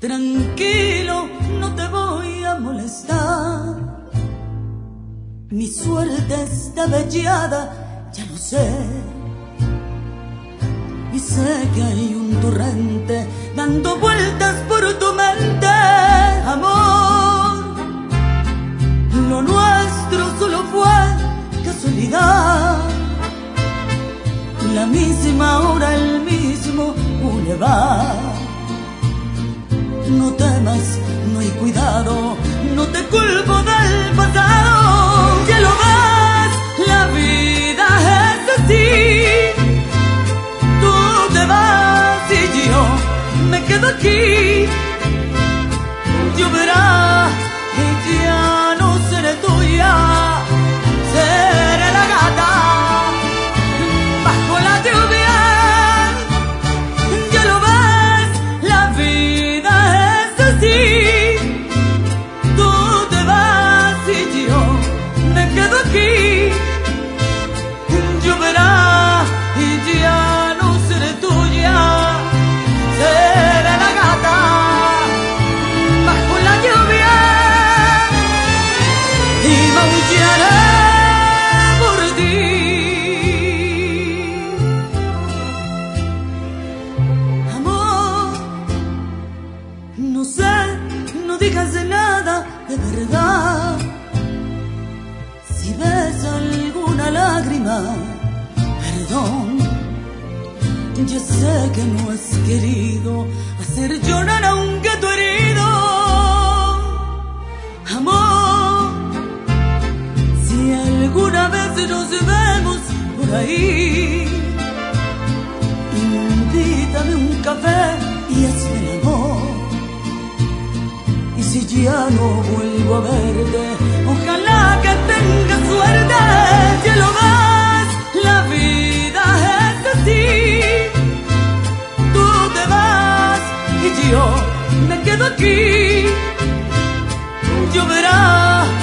Tranquilo, no te voy a molestar. Mi suerte está vellada, ya lo sé. Y sé que hay un torrente dando vueltas por tu mente. Amor, lo nuestro solo fue casualidad. La misma hora, el mismo bulevar. No temas, no hay cuidado, no te culpo del pasado. Ya lo ves, la vida es así. Tú te vas y yo me quedo aquí. Lloverá y ya no seré tuya, seré la gata bajo la lluvia. Ya lo ves, la vida es así. Tú te vas y yo me quedo aquí. Lloverá y ya no seré tuya, seré la gata bajo la lluvia y maullaré por ti. Amor, no sé, no digas nada de verdad. Si ves alguna lágrima, perdón. Ya sé que no has querido hacer llorar aunque tu herido. Amor, si alguna vez nos vemos por ahí, invítame un café y hazme el amor. Y si ya no vuelvo a verte, ojalá que tengas suerte. Ya lo ves, la vida es así. Tú te vas y yo me quedo aquí. Lloverá